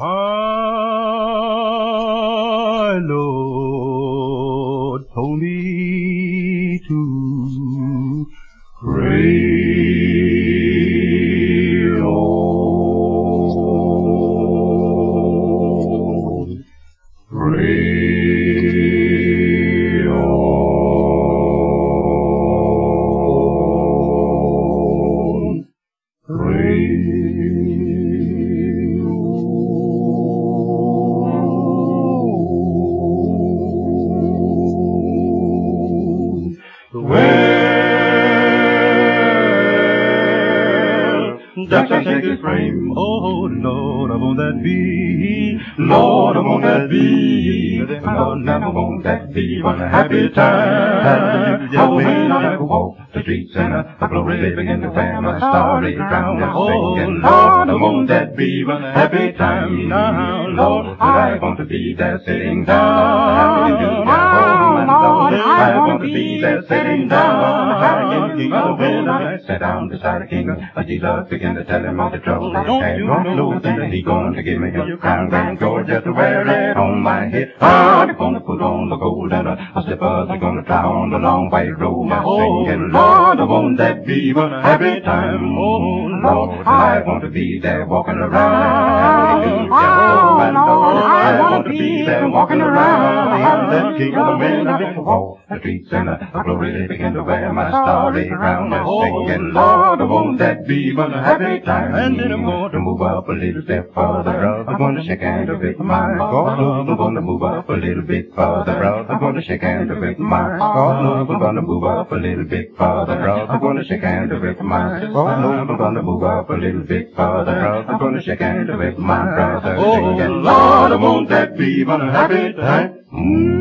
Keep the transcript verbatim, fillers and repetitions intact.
My Lord told me to pray on, pray on, pray Jack, I shake his frame. Oh, Lord, I want that bee. Lord, I want that bee. Lord, now I want that bee. What a happy time. Oh, when I walk the streets and a glory living in the fan, a starry crown. Oh, Lord, I want that bee. What a happy time. Now, Lord, I want to be there sitting down. Oh, Lord, I want to be there sitting down. Oh, when I sit down beside the king of Jesus, begin to tell him all the trouble I had. Don't know that he going to give me a crown, Grand George, just to wear it on my head. I'm gonna put on the gold and a, a slippers. I'm gonna try on the long white robe. I'm singing, Lord, I want that bee, but every time, oh Lord, I want to be there walking around. Oh Lord, I want to be there walking around. That king of the men, I can walk the streets and a glory begin to wear my starry crown. I'm singing, Lord, I want that bee, but every time. And then I'm going to move up a little step further. I'm going to shake hands with my God. I'm going to move up a little bit further. I'm going to shake hands with my God. I'm going to move up a little bit further. I'm going to shake hands with my God. I'm going to move up a little bit further. I'm going to shake hands with my brother. Oh Lord, I want that bee, but a happy time.